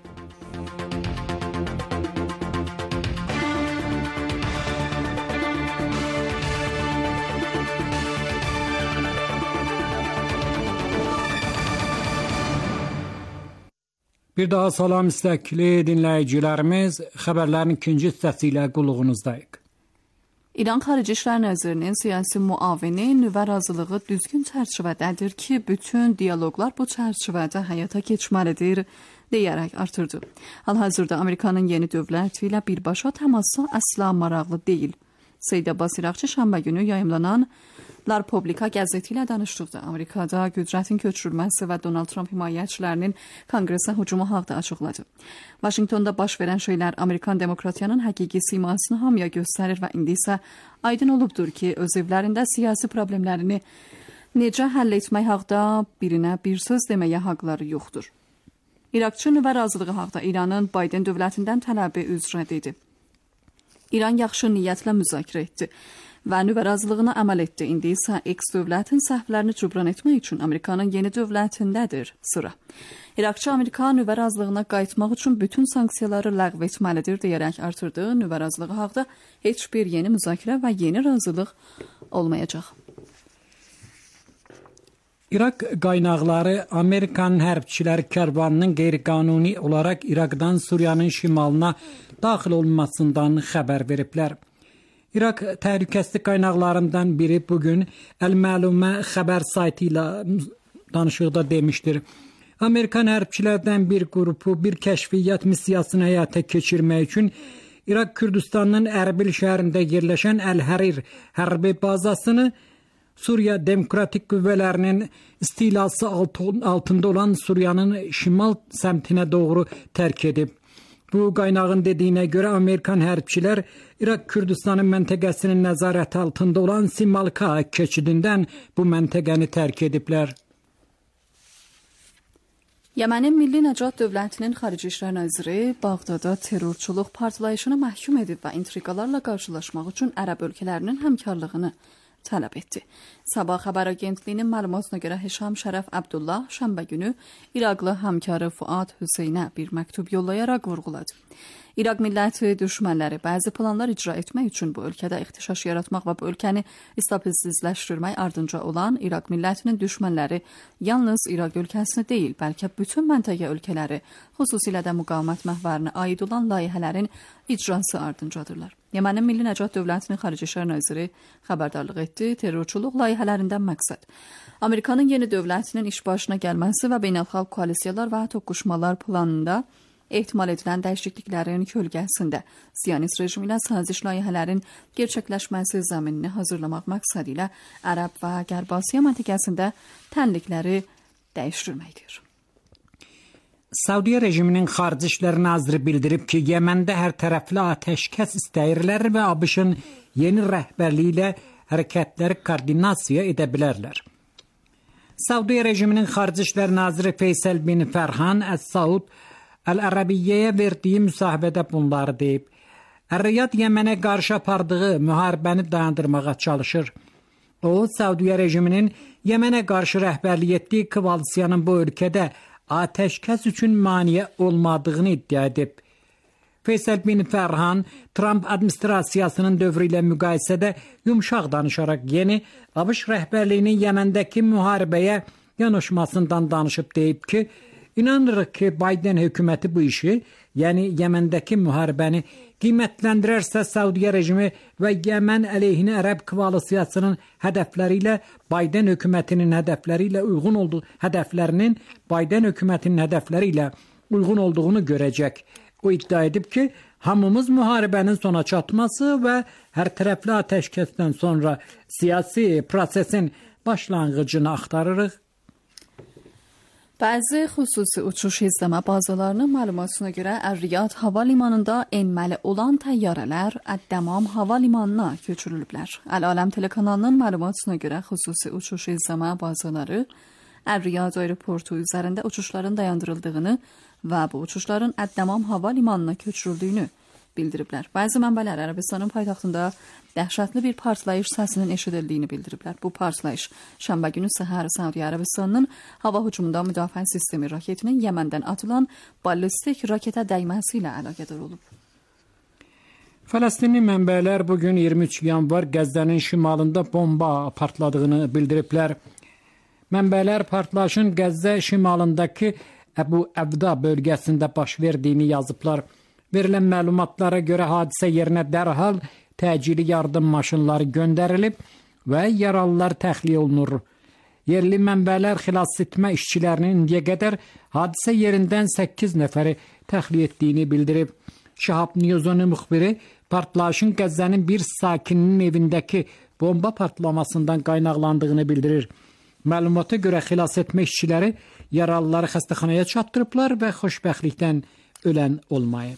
Bir daha salam istəkli dinləyicilərimiz, xəbərlərin ikinci hissəsi ilə qulluğunuzdayıq. İran Xarici İşlər Nazirinin siyasi müavini nüvə razılığı düzgün çərçivədədir ki, bütün diyaloqlar bu çərçivədə həyata keçməlidir, deyərək artırdı. Hal-hazırda Amerikanın yeni dövləti ilə birbaşa təmasa əsla maraqlı deyil. Seyid Abbas İraqçı şənbə günü yayımlanan La Republika qəzeti ilə danışdıqda Amerikada qüdrətin köçürülməsi və Donald Trump himayəçilərinin Konqresə hücumu haqqında açıqladı. Vaşinqtonda baş verən şeylər Amerikan demokratiyanın həqiqi simasını hamıya göstərir və indi isə aydın olubdur ki, öz evlərində siyasi problemlərini necə həll etmək haqqında birinə bir söz deməyə haqları yoxdur. İraqçı nüvə razılığı haqqında İranın Biden dövlətindən tələbi üzrə dedi. İran yaxşı niyyətlə müzakirə etdi və nüvə razılığına əməl etdi. İndi isə X dövlətin səhvlərini cübran etmək üçün Amerikanın yeni dövlətindədir sıra. İraqçı Amerika nüvə razılığına qayıtmaq üçün bütün sanksiyaları ləğv etməlidir deyərək artırdı. Nüvə razılığı haqqında heç bir yeni müzakirə və yeni razılıq olmayacaq. İraq qaynaqları Amerikan hərbçiləri karvanının qeyri-qanuni olaraq İraqdan Suriyanın şimalına daxil olmasından xəbər veriblər. İraq təhlükəsizlik qaynaqlarından biri bugün Əl-Məlumə xəbər saytı ilə danışıqda demişdir. Amerikan hərbçilərdən bir qrupu bir kəşfiyyat missiyasını həyata keçirmək üçün İraq Kürdistanının Ərbil şəhərində yerləşən Əl-Hərir hərbi bazasını Suriya Demokratik Qüvvələrinin istilası altında olan Suriyanın şimal səmtinə doğru tərk edib. Bu qaynağın dediyinə görə Amerikan hərbçilər İraq Kürdistanın məntəqəsinin nəzarəti altında olan Simalka keçidindən bu məntəqəni tərk ediblər. Yemenin Milli Nəcat Dövlətinin Xarici İşlər Naziri Bağdada terrorçuluq partlayışını məhkum edib və intriqalarla qarşılaşmaq üçün ərəb ölkələrinin həmkarlığını tələb etdi. Sabah xəbər agentliyinin məlumatına görə Heşam Şərəf Abdullah şənbə günü İraqlı həmkarı Fuad Hüseynə bir məktub yollayaraq vurğuladı. İraq milləti düşmənləri bəzi planlar icra etmək üçün bu ölkədə ixtişaş yaratmaq və bu ölkəni stabilsizləşdirmək ardınca olan İraq millətinin düşmənləri yalnız İraq ölkəsini deyil, bəlkə bütün məntəqə ölkələri, xüsusilə də müqavimət məhvərinə aid olan layihələrin icrası ardıncadır. Yemənin Milli Nəcat Dövlətinin Xarici İşlər Naziri xəbərdarlıq etdi. Terrorçuluq layihələrindən məqsəd Amerikanın yeni dövlətinin iş başına gəlməsi və beynəlxalq koalisiyalar və toqquşmalar planında ehtimal edilən dəyişikliklərin kölgəsində Siyonist rejimi ilə saziş layihələrin gerçəkləşməsi zəminini hazırlamaq məqsədi ilə Ərəb və Qərb Asiya məntəqəsində tənlikləri dəyişdirməkdir. Saudiya rejiminin Xarici İşlər Naziri bildirib ki, Yeməndə hər tərəfli atəşkəs istəyirlər və ABŞ-ın yeni rəhbərliyi ilə hərəkətləri koordinasiya edə bilərlər. Saudiya rejiminin Xarici İşlər Naziri Feysal bin Fərhan Əs-Saud Əl-Ərəbiyyəyə verdiyi müsahibədə bunları deyib. Ər-Riyad Yəmənə qarşı apardığı müharibəni dayandırmağa çalışır. O, Saudiya rejiminin Yəmənə qarşı rəhbərlik etdiyi koalisiyanın bu ölkədə atəşkəs üçün maniyə olmadığını iddia edib. Feysal bin Fərhan, Trump administrasiyasının dövrü ilə müqayisədə yumşaq danışaraq yeni ABŞ rəhbərliyinin Yəməndəki müharibəyə yanaşmasından danışıb deyib ki, İnanırıq ki, Biden hökuməti bu işi, yəni Yəməndəki müharibəni qiymətləndirərsə Saudiya rejimi və Yəmən əleyhinə Ərəb koalisiyasının hədəfləri ilə Biden hökumətinin hədəfləri ilə uyğun olduğunu görəcək. O iddia edib ki, hamımız müharibənin sona çatması və hər tərəfli atəşkəsdən sonra siyasi prosesin başlanğıcını axtarırıq. Bəzi xüsusi uçuş izləmə bazalarının məlumatına görə Ər-Riyad hava limanında enməli olan təyyarələr Əd-Dəmam hava limanına köçürülüblər. Əl-Aləm telekanalının məlumatına görə xüsusi uçuş izləmə bazaları Ər-Riyad aeroportu üzərində uçuşların dayandırıldığını və bu uçuşların Əd-Dəmam hava limanına köçürüldüyünü bildiriblər. Bəzi mənbələr Ərəbistanın paytaxtında dəhşətli bir partlayış səsinin eşidildiyini bildiriblər. Bu partlayış şənbə günü səhər Saudiya Ərəbistanının hava hücumunda müdafiə sistemi raketinin Yəməndən atılan ballistik raketə dəyməsi ilə əlaqədar olub. Fələstinli mənbələr bugün 23 yanvar Qəzzənin şimalında bomba partladığını bildiriblər. Mənbələr partlayışın Qəzzə şimalındakı Əbu Əvda bölgəsində baş verdiyini yazıblar. Verilən məlumatlara görə hadisə yerinə dərhal təcili yardım maşınları göndərilib və yaralılar təxliyə olunur. Yerli mənbələr xilas etmə işçilərinin indiyə qədər hadisə yerindən 8 nəfəri təxliyə etdiyini bildirib. Şahab News'un müxbiri partlayışın Qəzzənin bir sakininin evindəki bomba partlamasından qaynaqlandığını bildirir. Məlumata görə xilas etmə işçiləri yaralıları xəstəxanaya çatdırıblar və xoşbəxtlikdən ölən olmayıb.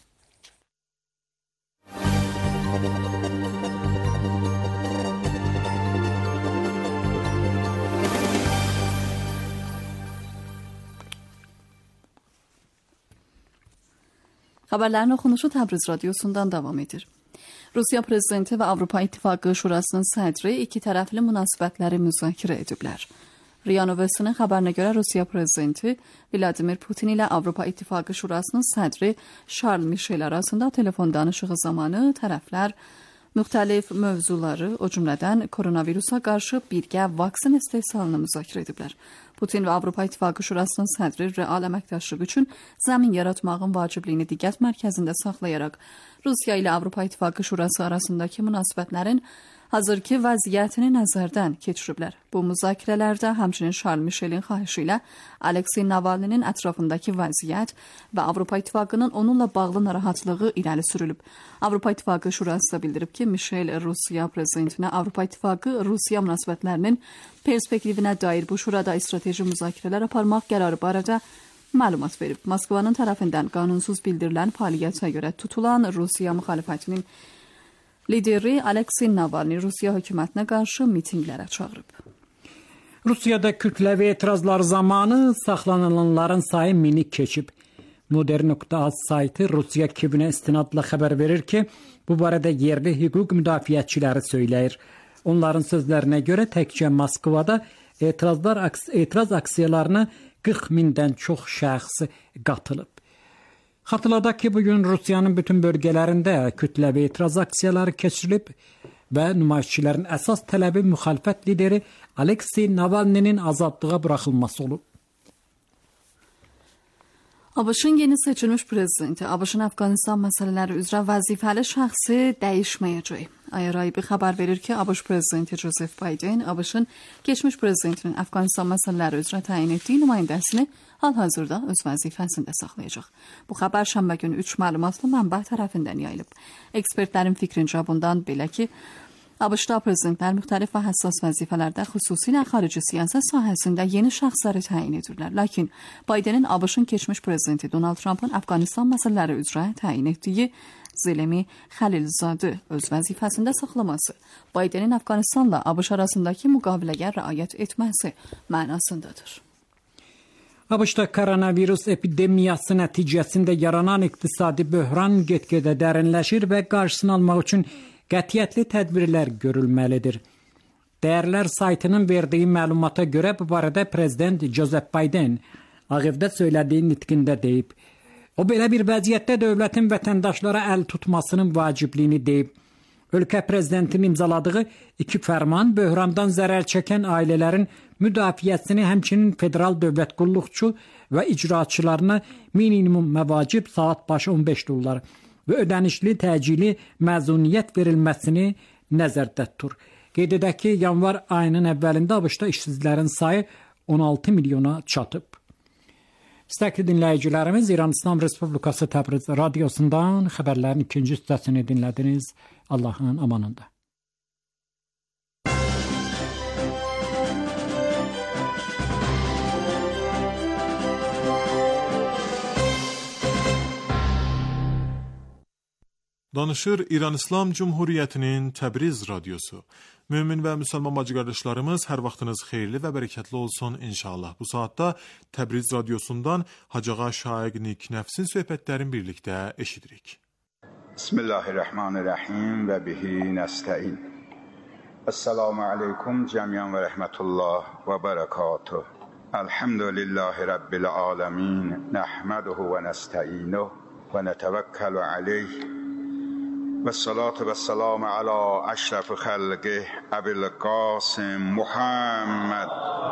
Xəbərlərin oxunuşu Təbriz radiosundan davam edir. Rusiya prezidenti və Avropa İttifaqı Şurasının sədri iki tərəfli münasibətləri müzakirə ediblər. RIA Novosinin xəbərinə görə Rusiya prezidenti Vladimir Putin ilə Avropa İttifaqı Şurasının sədri Charles Michel arasında telefon danışığı zamanı tərəflər müxtəlif mövzuları, o cümlədən koronavirusa qarşı birgə vaksin istehsalını müzakirə ediblər. Putin və Avropa İttifaqı Şurasının sədri real əməkdaşlıq üçün zəmin yaratmağın vacibliyini diqqət mərkəzində saxlayaraq Rusiya ilə Avropa İttifaqı Şurası arasındakı münasibətlərin hazırki vəziyyətini nəzərdən keçiriblər. Bu müzakirələrdə həmçinin Charles Michelin xahişi ilə Aleksey Navalny'nin ətrafındakı vəziyyət və Avropa İttifaqının onunla bağlı narahatlığı irəli sürülüb. Avropa İttifaqı Şurası da bildirib ki, Michel Rusiya prezidentinə Avropa İttifaqı Rusiya münasibətlərinin perspektivinə dair bu şurada strateji müzakirələr aparmaq qərarı barədə məlumat verib. Moskvanın tərəfindən qanunsuz bildirilən fəaliyyətə görə tutulan Rusiya müxalifətinin lideri Aleksey Navalny Rusiya hökumətinə qarşı mitinqlərə çağırıb. Rusiyada kütləvi etirazlar zamanı saxlanılanların sayı minik keçib. Modern.az saytı Rusiya Kiyevinə istinadla xəbər verir ki, bu barədə yerli hüquq müdafiəçiləri söyləyir. Onların sözlərinə görə təkcə Moskvada etiraz aksiyalarına 40 mindən çox şəxs qatılıb. Xatırladaq ki, bugün Rusiyanın bütün bölgələrində kütləvi etiraz aksiyaları keçirilib və nümayişçilərin əsas tələbi müxalifət lideri Aleksey Navalny'nin azadlığa buraxılması olub. ABŞ-ın yeni seçilmiş prezidenti ABŞ-ın Afqanistan məsələləri üzrə vəzifəli şəxsi dəyişməyəcək. IRIB xəbər verir ki, ABŞ prezidenti Joseph Biden ABŞ-ın keçmiş prezidentinin Afqanistan məsələləri üzrə təyin etdiyi nümayəndəsini hal-hazırda öz vəzifəsində saxlayacaq. Bu xəbər şənbə günü 3 məlumatlı mənbə tərəfindən yayılıb. Ekspertlərin fikrincə bundan belə ki, ABŞ-da prezidentlər müxtəlif və həssas vəzifələrdə, xüsusilə xarici siyasət sahəsində yeni şəxsləri təyin edirlər. Lakin Bidenin ABŞ-ın keçmiş prezidenti Donald Trump'ın Afqanistan məsələləri üzrə təyin etdiyi Zelemi Xəlilzadə öz vəzifəsində saxlaması, Bidenin Afqanistanla ABŞ arasındakı müqaviləyə riayət etməsi mənasındadır. ABŞ-da koronavirus epidemiyası nəticəsində yaranan iqtisadi böhran get-gedə dərinləşir və qarşısını almaq üçün qətiyyətli tədbirlər görülməlidir. Dəyərlər saytının verdiyi məlumata görə bu barədə prezident Joseph Biden Ağ Evdə söylədiyi nitqində deyib. O belə bir vəziyyətdə dövlətin vətəndaşlara əl tutmasının vacibliyini deyib. Ölkə prezidentinin imzaladığı 2 fərman böhrandan zərər çəkən ailələrin müdafiəsini, həmçinin federal dövlət qulluqçu və icraçılarına minimum məvacib saat başı $15 və ödənişli təcili məzuniyyət verilməsini nəzərdə tutur. Qeyd edək ki, yanvar ayının əvvəlində ABŞ-da işsizlərin sayı 16 milyona çatıb. İstəkli dinləyicilərimiz, İran İslam Respublikası Təbriz radiosundan xəbərlərin ikinci hissəsini dinlədiniz. Allahın amanında. Danışır İran İslam Cumhuriyyətinin Təbriz radiosu. Mömin və müsəlman bacı qardaşlarımız, hər vaxtınız xeyirli və bərəkətli olsun inşallah. Bu saatda Təbriz radiosundan Hacığa Şaiq Nik Nəfsin söhbətlərini birlikdə eşidirik. Bismillahirrahmanirrahim və bihi nəstəin. Esselamu aleykum cəmiyyən və rəhmətullah və bərəkatuh. Elhamdülillahi Rabbil aləmin. Nəhməduhu və nəstəinuh və nətəvəkkəlu aleyh. والصلاة والسلام على أشرف خلقه أبي القاسم محمد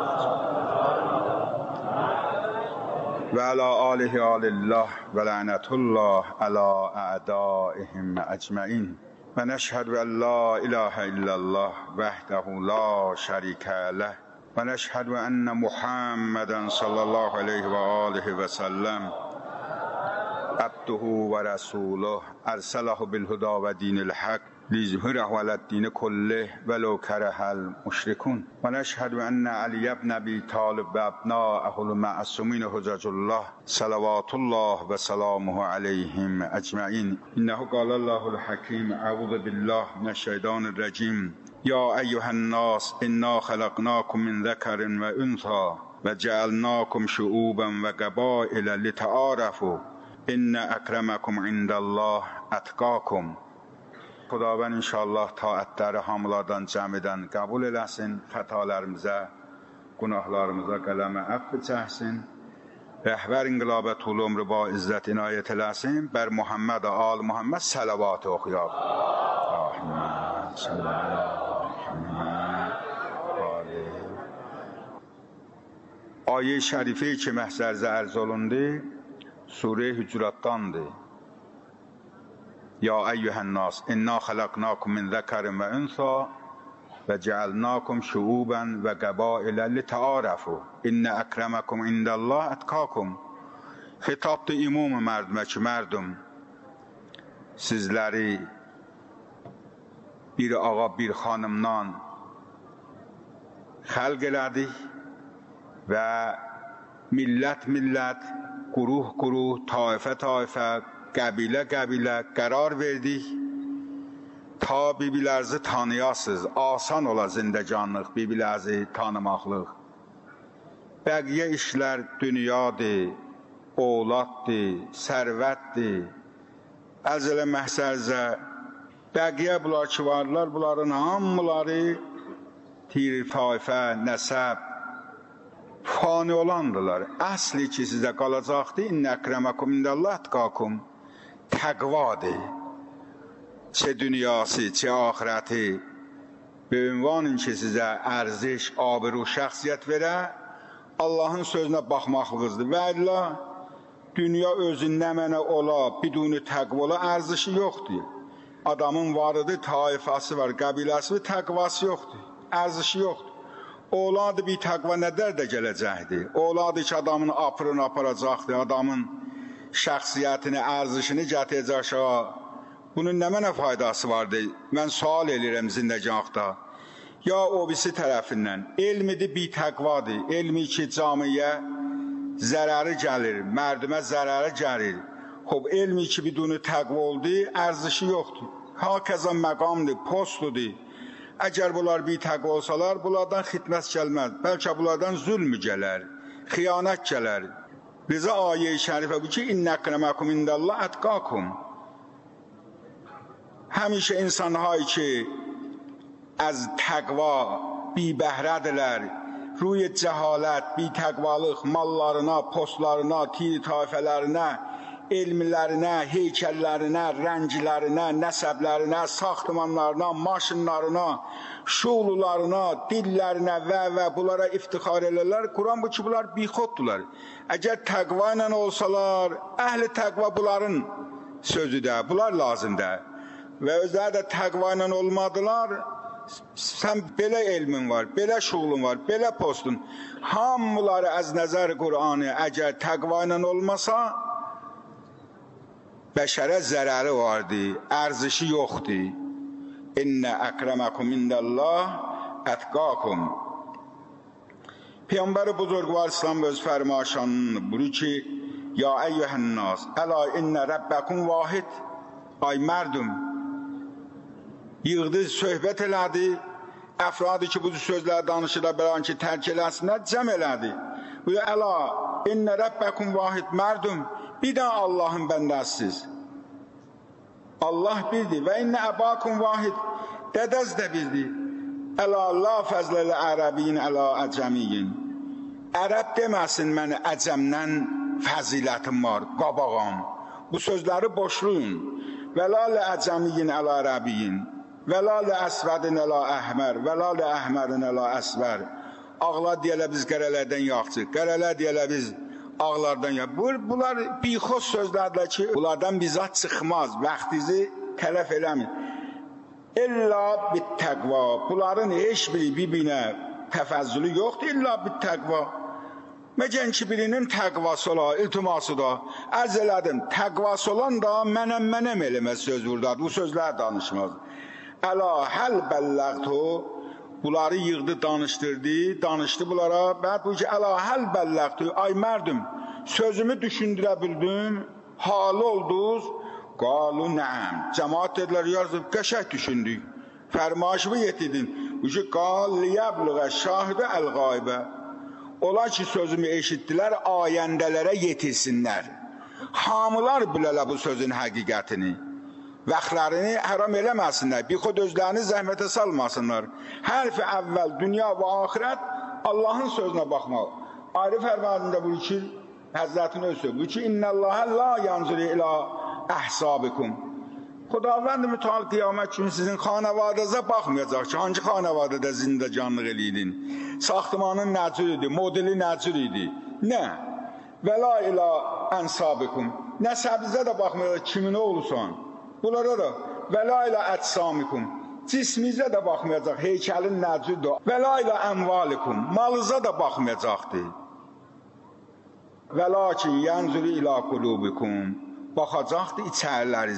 وعلى آله آل الله ولعنة الله على أعدائهم أجمعين ونشهد أن لا إله إلا الله وحده لا شريك له ونشهد أن محمدا صلى الله عليه وآله وسلم عبده و رسوله ارسله بالهدى و دین الحق لیظهره علی الدین کله ولو کره المشرکون و نشهد ان علی بن ابی طالب و ابناءه المعصومین حجج الله صلوات الله و سلامه علیهم اجمعین. انه قال الله الحکیم اعوذ بالله من الشیطان الرجیم یا ایها الناس انا خلقناکم من ذکر و انثی و جعلناکم شعوبا و قبائل لتعارفوا ان اکرمکم عند الله اتقاکم. Xudavənd inşallah taətləri hamılardan cəmidən qəbul eləsin, xətalarımıza, günahlarımıza qələmə əfv çəksin, rəhbər inqilabə tul ömrü ba izzət inayət eləsin, bər Muhammed al Muhammed səlavat oxuyaq. Ayə şərifə ki məhzərzə ərz olundu, Sure Hücuratdandır. Ya eyyuhənnas, inna xalaqnakum min zəkarin və unsa və cəalnakum şuuban və qəbailə litəarəfu. İnnə əkrəməkum indəllah ətqakum. Xitabdır ümumi mərdümə ki, mərdüm, sizləri bir ağa, bir xanımdan xəlq elədik və millət, quruh, taifə, qəbilə qərar verdik ta bibilərinizi tanıyasınız, asan ola zindəcanlıq, bibilərinizi tanımaqlıq. Bəqiyyə işlər dünyadır, oğladdır, sərvətdir. Əzələ məhsərzə Bəqiyə bunlar ki varlar, bunların hamıları tir, tayfə, nəsəb, fani olandılar. Əsli ki sizə qalacaqdı, İnnə əkrəməkum indəllah ətqakum, təqvadır. Çə dünyası, çə ahirəti, bir ünvanın ki sizə ərziş, abiru, şəxsiyyət verə, Allahın sözünə baxmaqlığızdır. Və illah, dünya özündən mənə ola, biduni təqva ola, ərzişi yoxdur. Adamın varıdır, taifası var, qəbiləsi var, təqvası yoxdur, ərzişi yoxdur. Oğladı bir təqva nədər də gələcəkdir. Oğladı ki, adamın apırını aparacaqdır, adamın şəxsiyyətini, ərzişini gətirəcək. Bunun nə mənə faydası vardır? Mən sual edirəm zindəgahda. Ya o birisi tərəfindən, elmidir bir təqvadır, elmi ki, camiyə zərəri gəlir, mərdimə zərəri gəlir. Xob, elmi ki, biduni təqva oldu, ərzişi yoxdur. Hakəza məqamdır, postudur. Əgər bunlar bir təqva olsalar, bunlardan xidmət gəlməz. Bəlkə bunlardan zülmü gələr, xiyanət gələr. Bizə ayə-i şərifə bu ki, İnnə əkrəməkum indəllah ətqakum. Həmişə insanlar ki, az təqva bir bəhrədilər, ruy cəhalət, bir təqvalıq mallarına, postlarına, tir-tayfələrinə, elmilərinə, heykəllərinə, rənglərinə, nəsəblərinə, saxtımanlarına, maşınlarına, şuulularına, dillərinə və bunlara iftixar elərlər. Quran bu ki, bunlar bixoddular. Əgər təqva ilə olsalar, əhli təqva bunların sözüdür, bunlar lazımdır. Və özləri də təqva ilə olmadılar, sən belə elmin var, belə şuğulun var, belə postun. Hamıları əz nəzər Qur'anı əgər təqva ilə olmasa, bəşərə zərəri vardır, ərzişi yoxdur. İnnə əkrəməkum indəllah ətqakum. Peyğəmbər buzurgvar İslam öz fərmaşanını buyurur ki, Ya əyyuhən-nas, əla innə rəbbəkum vahid. Ay mərdum, yığdı, söhbət elədi, əfradı ki, bu sözlər danışırlar, bələn ki, tərk eləsinlər, cəm elədi. Bu əla, innə rəbbəkum vahid, mərdum, bir də Allahın bəndəsiz. Allah bildi və innə əbakum vahid, dədəz də bildi. Əla, la fəzləli ərəbiyin, əla əcəmiyin. Ərəb deməsin mənə əcəmdən fəzilətim var, qabağam. Bu sözləri boşluyun. Və la lə əcəmiyin, əla ərəbiyin. Və la lə əsvədin əla əhmər, və la lə əhmərin əla əsvər. Ağlar deyilə biz qərələrdən yaxçı, qərələr deyilə biz ağlardan yaxçı. Bunlar bixos sözlərdir ki, bunlardan bizat çıxmaz, vaxtinizi tələf eləmin. İlla bit təqva, bunların heç biri bir-birinə təfəzzülü yoxdur, illa bit təqva. Məcən ki, birinin təqvası ola, iltiması da, ərz elədim, təqvası olan da mənəm eləməz söz vurdadır, bu sözlər danışmaz. Əla həl bəlləqtu, bunları yığdı, danışdı bunlara, bəd bu ki, əla həl bəlləqtu, ay mərdüm, sözümü düşündürə bildim, halı olduz, qalu nəəm, cəmaat dedilər, yazıb, qəşək düşündük, fərmaşımı yetirdin, bu ki, qal liyəblıqə şahidə əl-qaybə, ola ki, sözümü eşitdilər, ayəndələrə yetirsinlər, hamılar bilələ bu sözün həqiqətini, vaxtlarını haram eləməsinlər, bir xod özlərini zəhmətə salmasınlar. Hərfi əvvəl dünya və axirət Allahın sözünə baxmaq. Ayrı fərmanında bu ki, Həzrətin öz söz, bu ki, İnnəlləhə la yanzuri ilə əhsabikum. Xudavənd mütəal qiyamət günü sizin xanavadınıza baxmayacaq ki, hangi xanavadada zində canlıq eləydin? Saxtımanın nəcür idi, modeli nəcür idi? Nə? Və la ilə ənsabikum. Nəsəbizə də baxmayacaq, kimin oğlusan? Bunlara da və la ilə ətsamikum, cismizə də baxmayacaq, heykəlin nəcüdür. Və la ilə əmvalikum, malınıza da baxmayacaqdır. Və lakin yənzuri ilə qulubikum, baxacaqdır içərilərinizə.